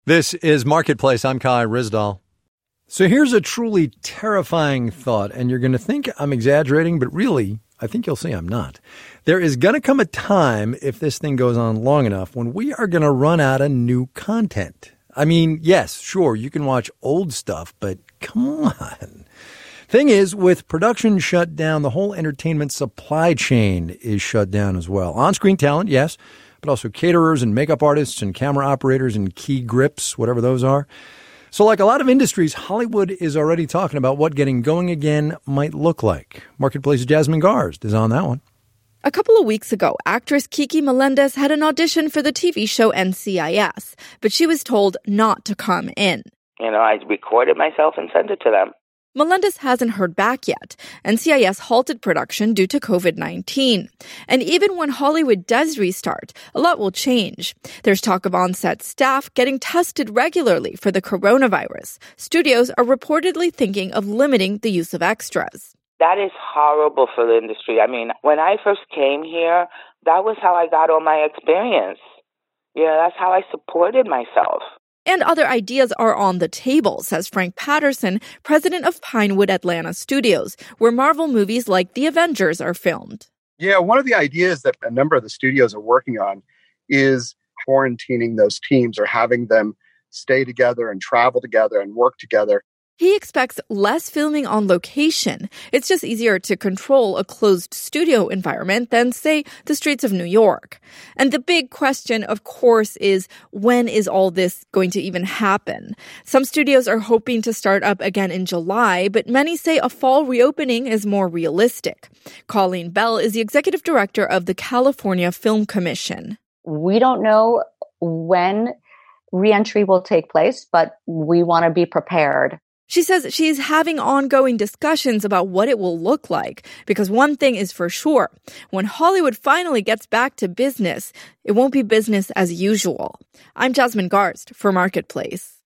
This is Marketplace. I'm Kai Ryssdal. So here's a truly terrifying thought, and you're going to think I'm exaggerating, but really, I think you'll see I'm not. There is going to come a time, if this thing goes on long enough, when we are going to run out of new content. I mean, yes, sure, you can watch old stuff, but come on. Thing is, with production shut down, the whole entertainment supply chain is shut down as well. On-screen talent, yes, but also caterers and makeup artists and camera operators and key grips, whatever those are. So like a lot of industries, Hollywood is already talking about what getting going again might look like. Marketplace's Jasmine Garsd is on that one. A couple of weeks ago, actress Kiki Melendez had an audition for the TV show NCIS, but she was told not to come in. I recorded myself and sent it to them. Melendez hasn't heard back yet. NCIS halted production due to COVID-19. And even when Hollywood does restart, a lot will change. There's talk of on-set staff getting tested regularly for the coronavirus. Studios are reportedly thinking of limiting the use of extras. That is horrible for the industry. When I first came here, that was how I got all my experience. That's how I supported myself. And other ideas are on the table, says Frank Patterson, president of Pinewood Atlanta Studios, where Marvel movies like The Avengers are filmed. Yeah, one of the ideas that a number of the studios are working on is quarantining those teams or having them stay together and travel together and work together. He expects less filming on location. It's just easier to control a closed studio environment than, say, the streets of New York. And the big question, of course, is when is all this going to even happen? Some studios are hoping to start up again in July, but many say a fall reopening is more realistic. Colleen Bell is the executive director of the California Film Commission. We don't know when reentry will take place, but we want to be prepared. She says she's having ongoing discussions about what it will look like, because one thing is for sure. When Hollywood finally gets back to business, it won't be business as usual. I'm Jasmine Garsd for Marketplace.